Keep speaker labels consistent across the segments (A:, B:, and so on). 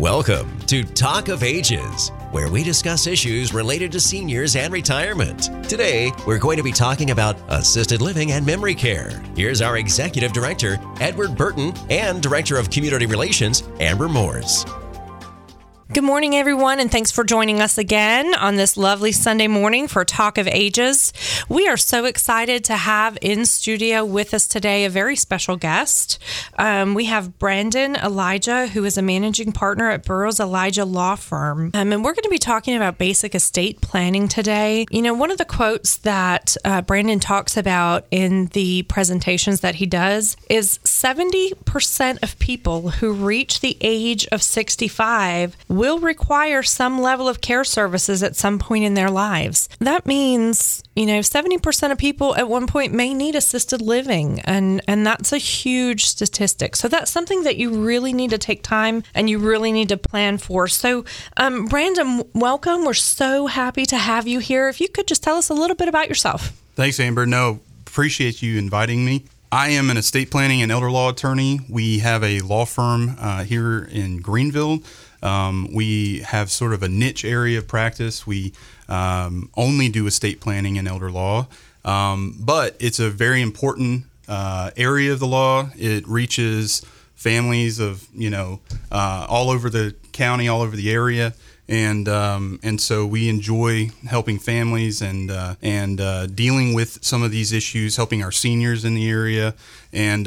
A: Welcome to Talk of Ages, where we discuss issues related to seniors and retirement. Today, we're going to be talking about assisted living and memory care. Here's our Executive Director, Edward Burton, and Director of Community Relations, Amber Morse.
B: Good morning, everyone, and thanks for joining us again on this lovely Sunday morning for Talk of Ages. We are so excited to have in studio with us today a very special guest. We have Brandon Elijah, who is a managing partner at Burroughs Elijah Law Firm. And we're going to be talking about basic estate planning today. You know, one of the quotes that Brandon talks about in the presentations that he does is 70% of people who reach the age of 65 will require some level of care services at some point in their lives. That means, 70% of people at one point may need assisted living, and that's a huge statistic. So that's something that you really need to take time and you really need to plan for. So, Brandon, welcome. We're so happy to have you here. If you could just tell us a little bit about yourself.
C: Thanks, Amber. No, appreciate you inviting me. I am an estate planning and elder law attorney. We have a law firm here in Greenville. We have sort of a niche area of practice. We only do estate planning and elder law, but it's a very important area of the law. It reaches families of, all over the county, all over the area. And so we enjoy helping families and dealing with some of these issues, helping our seniors in the area. And,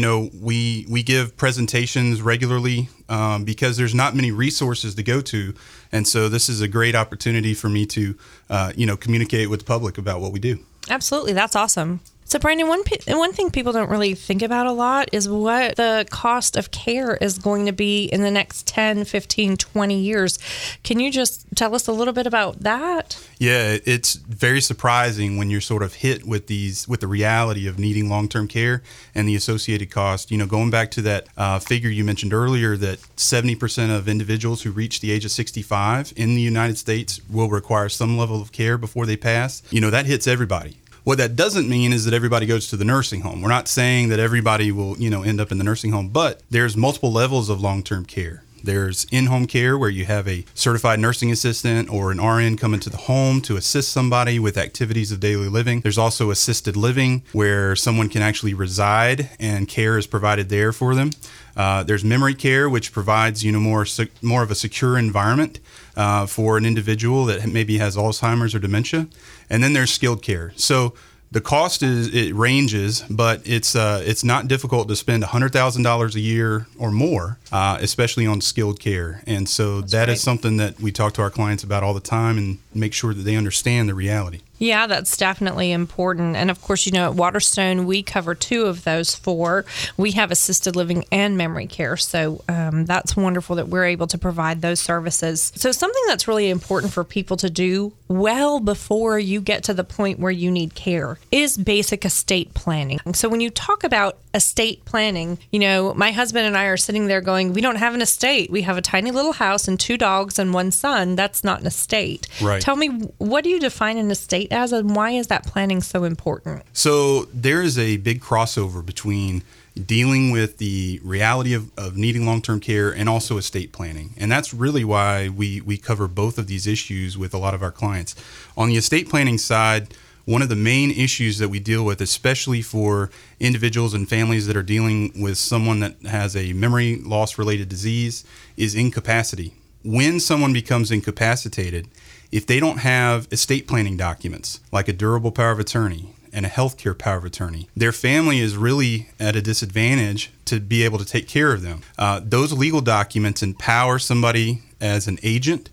C: we give presentations regularly because there's not many resources to go to. And so this is a great opportunity for me to, communicate with the public about what we do.
B: Absolutely. That's awesome. So, Brandon, one thing people don't really think about a lot is what the cost of care is going to be in the next 10, 15, 20 years. Can you just tell us a little bit about that?
C: Yeah, it's very surprising when you're sort of hit with the reality of needing long-term care and the associated cost. Going back to that figure you mentioned earlier, that 70% of individuals who reach the age of 65 in the United States will require some level of care before they pass. That hits everybody. What that doesn't mean is that everybody goes to the nursing home. We're not saying that everybody will, end up in the nursing home, but there's multiple levels of long-term care. There's in-home care where you have a certified nursing assistant or an RN come into the home to assist somebody with activities of daily living. There's also assisted living where someone can actually reside and care is provided there for them. There's memory care, which provides more of a secure environment for an individual that maybe has Alzheimer's or dementia. And then there's skilled care. So the cost it ranges, but it's not difficult to spend $100,000 a year or more, especially on skilled care. And so that is something that we talk to our clients about all the time and make sure that they understand the reality.
B: Yeah, that's definitely important. And of course, at Waterstone, we cover two of those four. We have assisted living and memory care. So that's wonderful that we're able to provide those services. So something that's really important for people to do well before you get to the point where you need care is basic estate planning. So when you talk about estate planning, my husband and I are sitting there going, we don't have an estate. We have a tiny little house and 2 dogs and 1 son. That's not an estate.
C: Right.
B: Tell me, what do you define an estate as, and why is that planning so important?
C: So there is a big crossover between dealing with the reality of needing long-term care and also estate planning. And that's really why we cover both of these issues with a lot of our clients. On the estate planning side, one of the main issues that we deal with, especially for individuals and families that are dealing with someone that has a memory loss related disease, is incapacity. When someone becomes incapacitated, if they don't have estate planning documents like a durable power of attorney and a healthcare power of attorney, their family is really at a disadvantage to be able to take care of them. Those legal documents empower somebody as an agent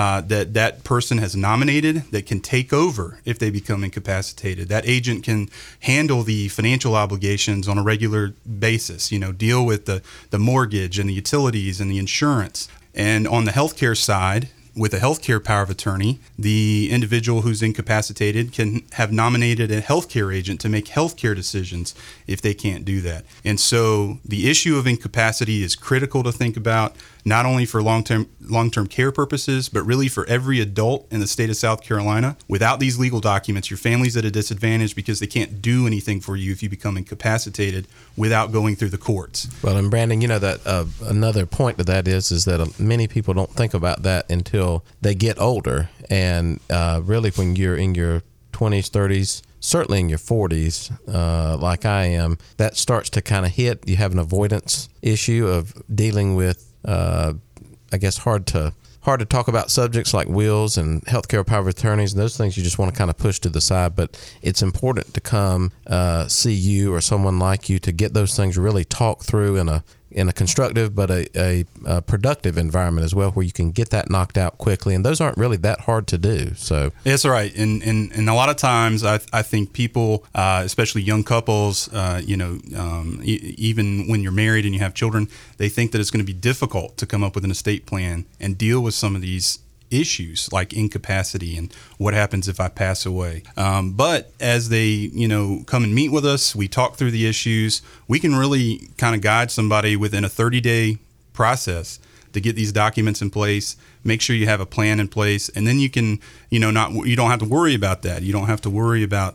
C: that person has nominated that can take over if they become incapacitated. That agent can handle the financial obligations on a regular basis, deal with the mortgage and the utilities and the insurance. And on the healthcare side, with a healthcare power of attorney, the individual who's incapacitated can have nominated a healthcare agent to make healthcare decisions if they can't do that. And so the issue of incapacity is critical to think about. not only for long-term care purposes, but really for every adult in the state of South Carolina. Without these legal documents, your family's at a disadvantage because they can't do anything for you if you become incapacitated without going through the courts.
D: Well, and Brandon, that another point to that is that many people don't think about that until they get older, and really when you're in your 20s, 30s, certainly in your 40s, like I am, that starts to kind of hit. You have an avoidance issue of dealing with, I guess, hard to talk about subjects like wills and healthcare power of attorneys, and those things you just want to kind of push to the side. But it's important to come see you or someone like you to get those things really talked through in a constructive but a productive environment as well, where you can get that knocked out quickly. And those aren't really that hard to do. So
C: that's right. And a lot of times I think people, especially young couples, even when you're married and you have children, they think that it's going to be difficult to come up with an estate plan and deal with some of these issues like incapacity and what happens if I pass away. But as they, come and meet with us, we talk through the issues. We can really kind of guide somebody within a 30-day process to get these documents in place, make sure you have a plan in place, and then you can, you don't have to worry about that. You don't have to worry about,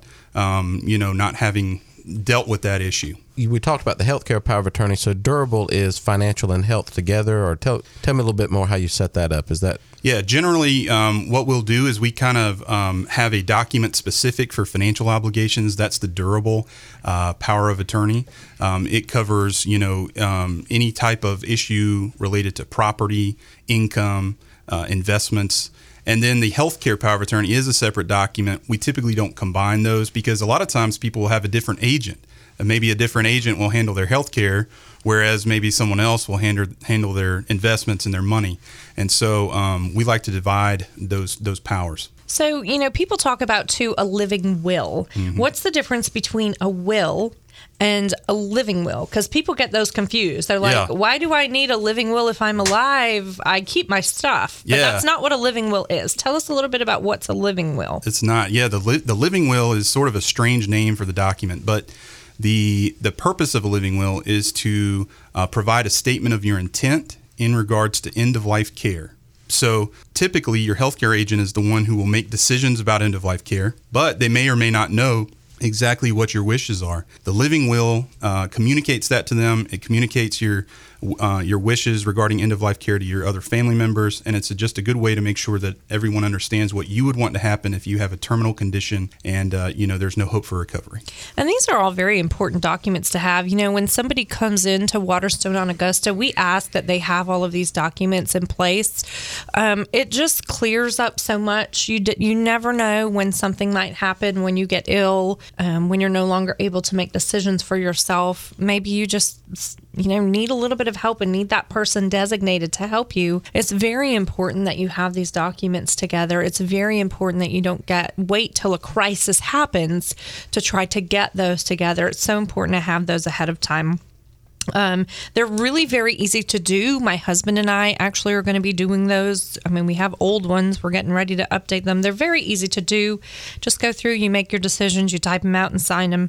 C: not having dealt with that issue.
D: We talked about the healthcare power of attorney. So durable is financial and health together, or tell me a little bit more how you set that up. Is that?
C: Yeah, generally what we'll do is we kind of have a document specific for financial obligations. That's the durable power of attorney. It covers, any type of issue related to property, income, investments. And then the healthcare power of attorney is a separate document. We typically don't combine those because a lot of times people will have a different agent. And maybe a different agent will handle their healthcare, whereas maybe someone else will handle their investments and their money. And so we like to divide those powers.
B: So, people talk about, too, a living will. Mm-hmm. What's the difference between a will and a living will? Because people get those confused. They're like, Why do I need a living will if I'm alive? I keep my stuff. But that's not what a living will is. Tell us a little bit about what's a living will.
C: It's not. Yeah, the living will is sort of a strange name for the document, but the purpose of a living will is to provide a statement of your intent in regards to end-of-life care. So typically your healthcare agent is the one who will make decisions about end-of-life care, but they may or may not know exactly what your wishes are. The living will communicates that to them. It communicates your wishes regarding end-of-life care to your other family members, and it's just a good way to make sure that everyone understands what you would want to happen if you have a terminal condition and there's no hope for recovery.
B: And these are all very important documents to have. When somebody comes into Waterstone on Augusta, we ask that they have all of these documents in place. It just clears up so much. You never know when something might happen, when you get ill, when you're no longer able to make decisions for yourself. Maybe you just need a little bit of help and need that person designated to help you. It's very important that you have these documents together. It's very important that you don't wait till a crisis happens to try to get those together. It's so important to have those ahead of time. They're really very easy to do. My husband and I actually are going to be doing those. We have old ones. We're getting ready to update them. They're very easy to do. Just go through, you make your decisions, you type them out and sign them.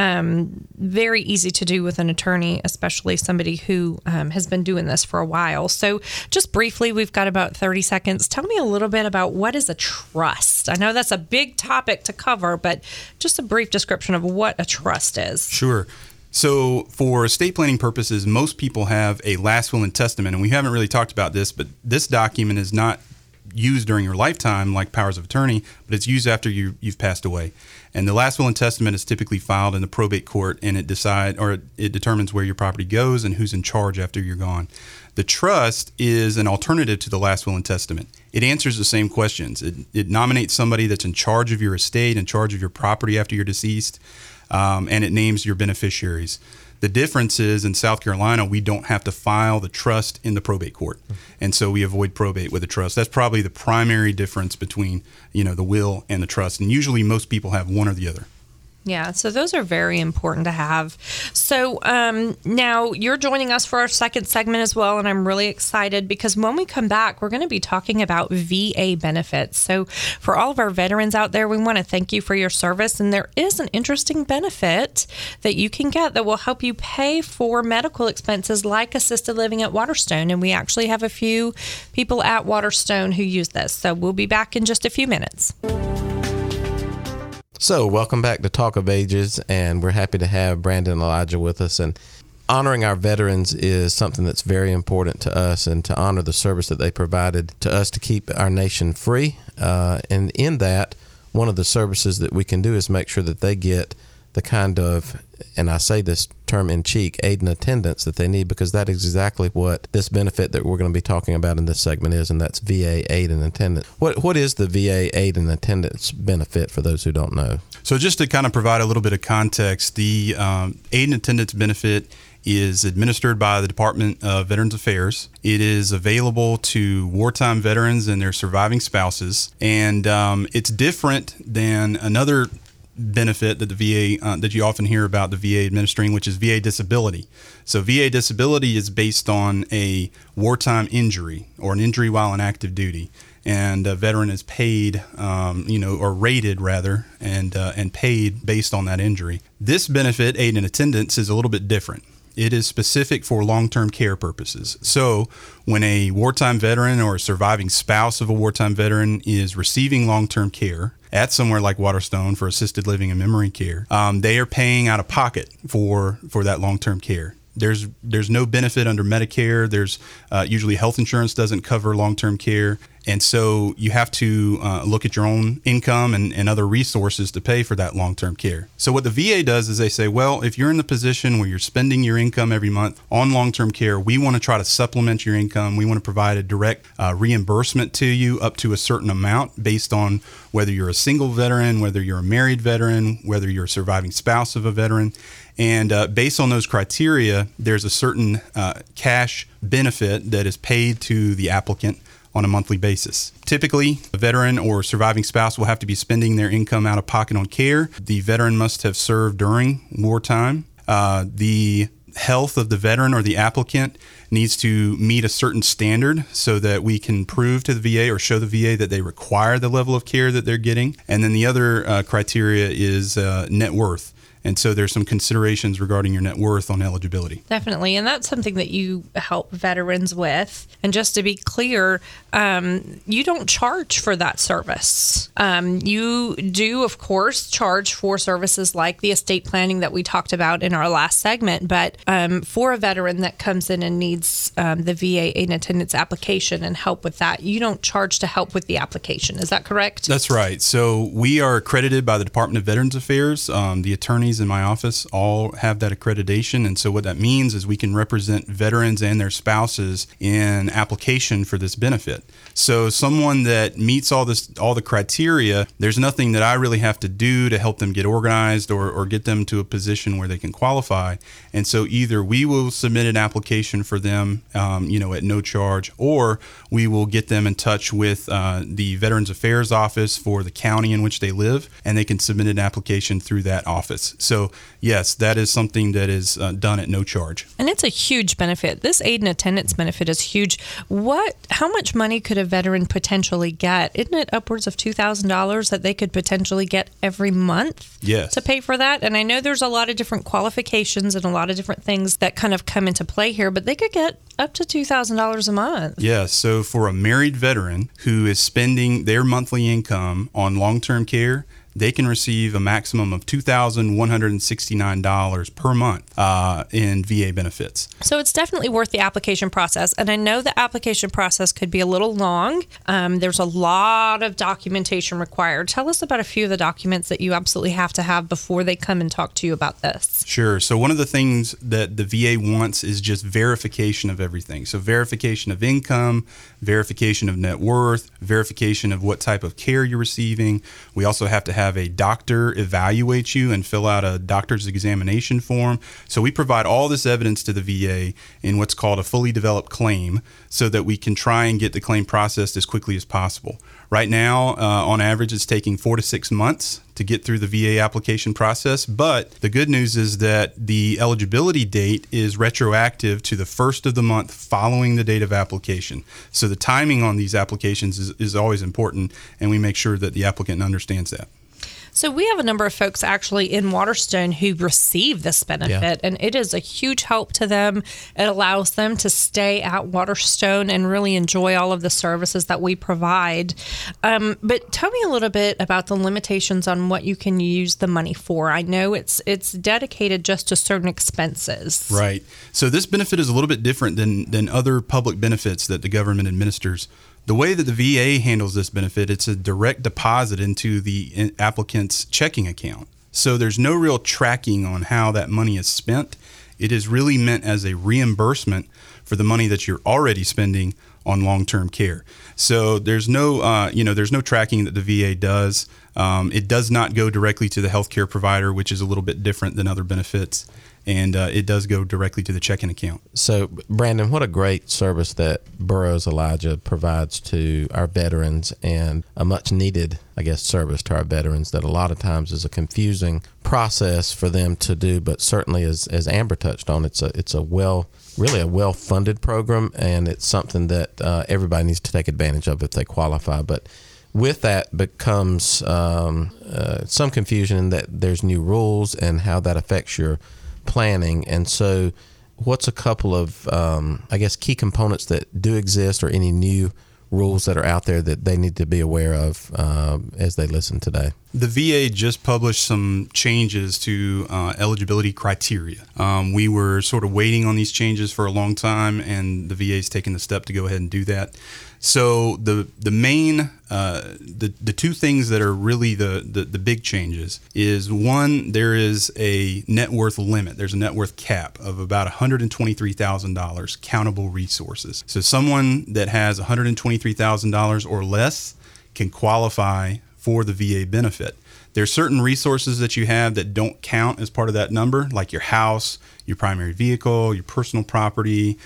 B: Very easy to do with an attorney, especially somebody who has been doing this for a while. So just briefly, we've got about 30 seconds. Tell me a little bit about what is a trust. I know that's a big topic to cover, but just a brief description of what a trust is.
C: Sure. So for estate planning purposes, most people have a last will and testament, and we haven't really talked about this, but this document is not used during your lifetime like powers of attorney, but it's used after you've passed away. And the last will and testament is typically filed in the probate court, and it determines where your property goes and who's in charge after you're gone. The trust is an alternative to the last will and testament. It answers the same questions. It nominates somebody that's in charge of your estate, in charge of your property after you're deceased, and it names your beneficiaries. The difference is in South Carolina, we don't have to file the trust in the probate court. And so we avoid probate with a trust. That's probably the primary difference between, the will and the trust. And usually most people have one or the other.
B: Yeah, so those are very important to have. So now you're joining us for our second segment as well, and I'm really excited because when we come back, we're going to be talking about VA benefits. So for all of our veterans out there, we want to thank you for your service, and there is an interesting benefit that you can get that will help you pay for medical expenses like assisted living at Waterstone, and we actually have a few people at Waterstone who use this. So we'll be back in just a few minutes.
D: So, welcome back to Talk of Ages, and we're happy to have Brandon and Elijah with us. And honoring our veterans is something that's very important to us, and to honor the service that they provided to us to keep our nation free. And in that, one of the services that we can do is make sure that they get the kind of, and I say this term in cheek, aid and attendance that they need, because that is exactly what this benefit that we're going to be talking about in this segment is, and that's VA aid and attendance. What is the VA aid and attendance benefit for those who don't know?
C: So just to kind of provide a little bit of context, the aid and attendance benefit is administered by the Department of Veterans Affairs. It is available to wartime veterans and their surviving spouses, and it's different than another benefit that the VA that you often hear about the VA administering, which is VA disability. So VA disability is based on a wartime injury or an injury while in active duty, and a veteran is paid, or rated rather, and paid based on that injury. This benefit, aid and attendance, is a little bit different. It is specific for long-term care purposes. So when a wartime veteran or a surviving spouse of a wartime veteran is receiving long-term care at somewhere like Waterstone for assisted living and memory care, they are paying out of pocket for that long-term care. There's no benefit under Medicare. There's usually health insurance doesn't cover long-term care. And so you have to look at your own income and other resources to pay for that long-term care. So what the VA does is they say, well, if you're in the position where you're spending your income every month on long-term care, we want to try to supplement your income. We want to provide a direct reimbursement to you up to a certain amount based on whether you're a single veteran, whether you're a married veteran, whether you're a surviving spouse of a veteran. And based on those criteria, there's a certain cash benefit that is paid to the applicant on a monthly basis. Typically, a veteran or surviving spouse will have to be spending their income out of pocket on care. The veteran must have served during wartime. The health of the veteran or the applicant needs to meet a certain standard so that we can prove to the VA or show the VA that they require the level of care that they're getting. And then the other criteria is net worth. And so there's some considerations regarding your net worth on eligibility.
B: Definitely. And that's something that you help veterans with. And just to be clear, you don't charge for that service. You do, of course, charge for services like the estate planning that we talked about in our last segment. But for a veteran that comes in and needs the VA aid and attendance application and help with that, you don't charge to help with the application. Is that correct?
C: That's right. So we are accredited by the Department of Veterans Affairs. The attorneys in my office all have that accreditation, and so what that means is we can represent veterans and their spouses in application for this benefit. So someone that meets all the criteria, there's nothing that I really have to do to help them get organized or get them to a position where they can qualify. And so either we will submit an application for them, at no charge, or we will get them in touch with the Veterans Affairs office for the county in which they live, and they can submit an application through that office. So yes, that is something that is done at no charge.
B: And it's a huge benefit. This aid and attendance benefit is huge. How much money could a veteran potentially get? Isn't it upwards of $2,000 that they could potentially get every month to pay for that? And I know there's a lot of different qualifications and a lot of different things that kind of come into play here, but they could get up to $2,000 a month.
C: Yeah, so for a married veteran who is spending their monthly income on long-term care, they can receive a maximum of $2,169 per month in VA benefits.
B: So it's definitely worth the application process. And I know the application process could be a little long. There's a lot of documentation required. Tell us about a few of the documents that you absolutely have to have before they come and talk to you about this.
C: Sure. So one of the things that the VA wants is just verification of everything. So verification of income, verification of net worth, verification of what type of care you're receiving. We also have to have a doctor evaluate you and fill out a doctor's examination form. So we provide all this evidence to the VA in what's called a fully developed claim so that we can try and get the claim processed as quickly as possible. Right now, on average, it's taking 4 to 6 months to get through the VA application process. But the good news is that the eligibility date is retroactive to the first of the month following the date of application. So the timing on these applications is always important, and we make sure that the applicant understands that.
B: So we have a number of folks actually in Waterstone who receive this benefit, and it is a huge help to them. It allows them to stay at Waterstone and really enjoy all of the services that we provide. But tell me a little bit about the limitations on what you can use the money for. I know it's dedicated just to certain expenses.
C: Right. So this benefit is a little bit different than other public benefits that the government administers. The way that the VA handles this benefit, it's a direct deposit into the applicant's checking account. So there's no real tracking on how that money is spent. It is really meant as a reimbursement for the money that you're already spending on long-term care. So there's no tracking that the VA does. It does not go directly to the healthcare provider, which is a little bit different than other benefits. And it does go directly to the checking account.
D: So, Brandon, what a great service that Burroughs Elijah provides to our veterans, and a much needed, service to our veterans that a lot of times is a confusing process for them to do. But certainly, as Amber touched on, it's a well-funded program, and it's something that everybody needs to take advantage of if they qualify. But with that becomes some confusion in that there's new rules and how that affects your planning. And so what's a couple of key components that do exist, or any new rules that are out there that they need to be aware of as they listen today?
C: The VA just published some changes to eligibility criteria. We were sort of waiting on these changes for a long time, and the VA's taken the step to go ahead and do that. So the main the two things that are really the big changes is, one, there is a net worth limit. There's a net worth cap of about $123,000 countable resources. So someone that has $123,000 or less can qualify for the VA benefit. There's certain resources that you have that don't count as part of that number, like your house, your primary vehicle, your personal property,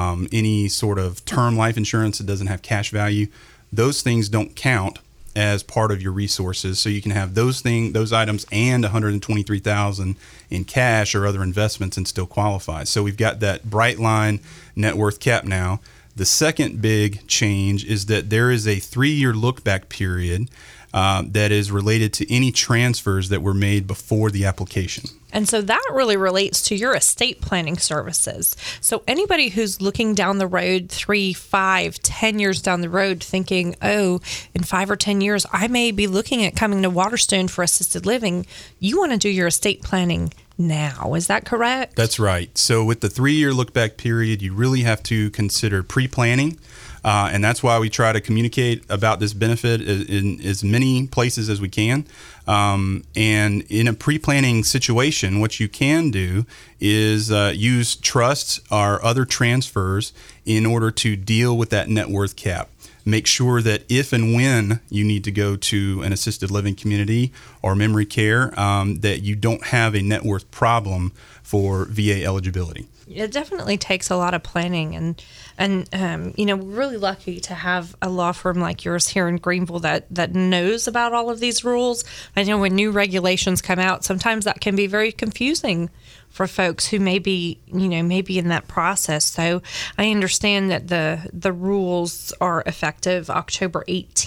C: any sort of term life insurance that doesn't have cash value. Those things don't count as part of your resources. So you can have those items and $123,000 in cash or other investments and still qualify. So we've got that bright line net worth cap now. The second big change is that there is a 3-year look back period that is related to any transfers that were made before the application.
B: And so that really relates to your estate planning services. So anybody who's looking down the road 3, 5, 10 years down the road thinking, in 5 or 10 years, I may be looking at coming to Waterstone for assisted living, you want to do your estate planning now. Is that correct?
C: That's right. So with the 3-year look back period, you really have to consider pre-planning. And that's why we try to communicate about this benefit in as many places as we can. And in a pre-planning situation, what you can do is use trusts or other transfers in order to deal with that net worth cap. Make sure that if and when you need to go to an assisted living community or memory care, that you don't have a net worth problem for VA eligibility.
B: It definitely takes a lot of planning, and we're really lucky to have a law firm like yours here in Greenville that knows about all of these rules. I know when new regulations come out, sometimes that can be very confusing for folks who may be in that process. So I understand that the rules are effective October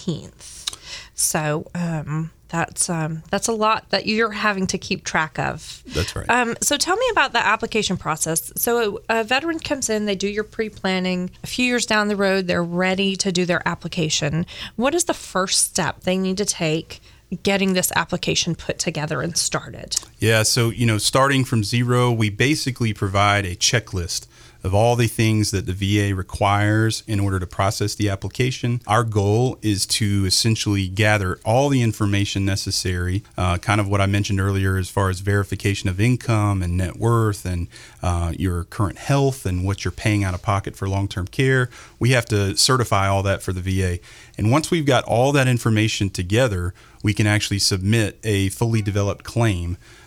B: 18th. So that's a lot that you're having to keep track of.
C: That's right.
B: So tell me about the application process. So a veteran comes in, they do your pre-planning. A few years down the road, they're ready to do their application. What is the first step they need to take getting this application put together and started?
C: Yeah, so, starting from zero, we basically provide a checklist of all the things that the VA requires in order to process the application. Our goal is to essentially gather all the information necessary, kind of what I mentioned earlier as far as verification of income and net worth and your current health and what you're paying out of pocket for long-term care. We have to certify all that for the VA. And once we've got all that information together, we can actually submit a fully developed claim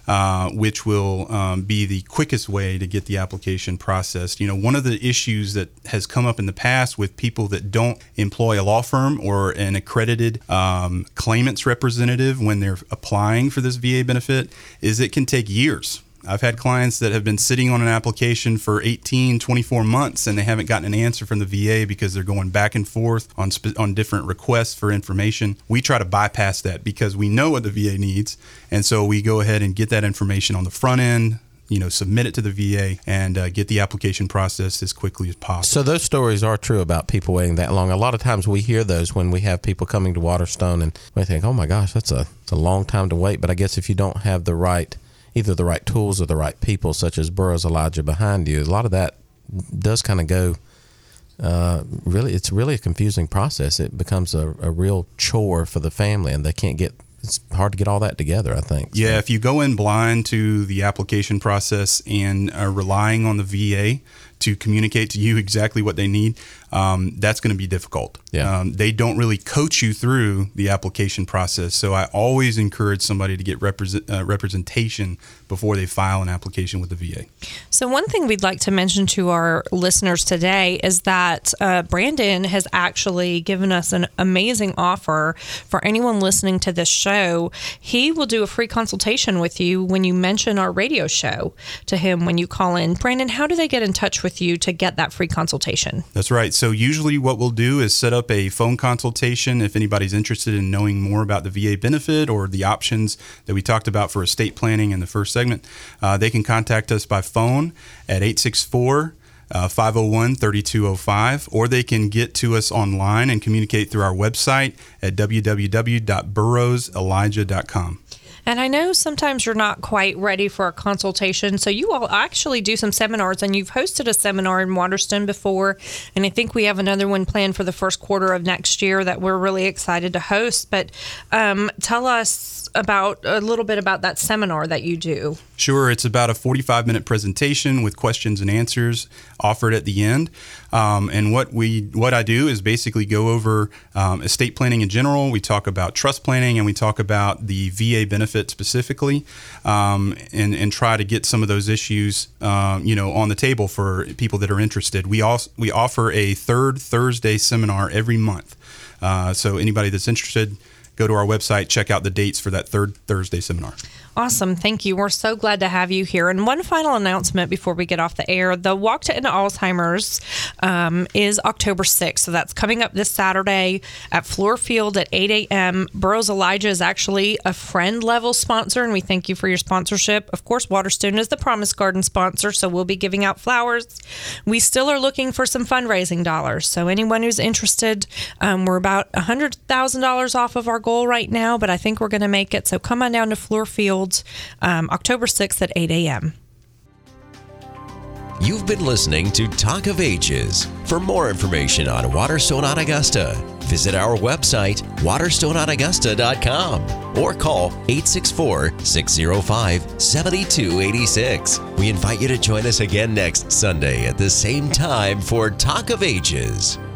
C: which will be the quickest way to get the application processed. One of the issues that has come up in the past with people that don't employ a law firm or an accredited claimants representative when they're applying for this VA benefit is it can take years. I've had clients that have been sitting on an application for 18, 24 months, and they haven't gotten an answer from the VA because they're going back and forth on different requests for information. We try to bypass that because we know what the VA needs, and so we go ahead and get that information on the front end, submit it to the VA, and get the application processed as quickly as possible.
D: So those stories are true about people waiting that long. A lot of times we hear those when we have people coming to Waterstone, and we think, oh my gosh, that's a long time to wait. But I guess if you don't have either the right tools or the right people, such as Burroughs Elijah behind you, a lot of that does kind of go, it's really a confusing process. It becomes a real chore for the family, and it's hard to get all that together, I think.
C: Yeah, so if you go in blind to the application process and are relying on the VA to communicate to you exactly what they need, that's going to be difficult.
D: Yeah.
C: They don't really coach you through the application process. So I always encourage somebody to get representation before they file an application with the VA.
B: So one thing we'd like to mention to our listeners today is that Brandon has actually given us an amazing offer for anyone listening to this show. He will do a free consultation with you when you mention our radio show to him when you call in. Brandon, how do they get in touch with you to get that free consultation?
C: That's right. So usually what we'll do is set up a phone consultation if anybody's interested in knowing more about the VA benefit or the options that we talked about for estate planning in the first segment. They can contact us by phone at 864-501-3205, or they can get to us online and communicate through our website at www.burroughselijah.com.
B: And I know sometimes you're not quite ready for a consultation, so you all actually do some seminars, and you've hosted a seminar in Waterstone before, and I think we have another one planned for the first quarter of next year that we're really excited to host. But tell us a little bit about that seminar that you do.
C: Sure. It's about a 45-minute presentation with questions and answers offered at the end. And what I do is basically go over estate planning in general. We talk about trust planning, and we talk about the VA benefit specifically, and try to get some of those issues on the table for people that are interested. We offer a third Thursday seminar every month. So anybody that's interested, go to our website, check out the dates for that third Thursday seminar.
B: Awesome. Thank you. We're so glad to have you here. And one final announcement before we get off the air. The Walk to End Alzheimer's is October 6th. So that's coming up this Saturday at Fluor Field at 8 a.m. Burroughs Elijah is actually a friend level sponsor, and we thank you for your sponsorship. Of course, Waterstone is the Promise Garden sponsor, so we'll be giving out flowers. We still are looking for some fundraising dollars. So anyone who's interested, we're about $100,000 off of our goal right now, but I think we're going to make it. So come on down to Fluor Field October 6th at 8 a.m.
A: You've been listening to Talk of Ages. For more information on Waterstone on Augusta, visit our website, waterstoneonaugusta.com, or call 864-605-7286. We invite you to join us again next Sunday at the same time for Talk of Ages.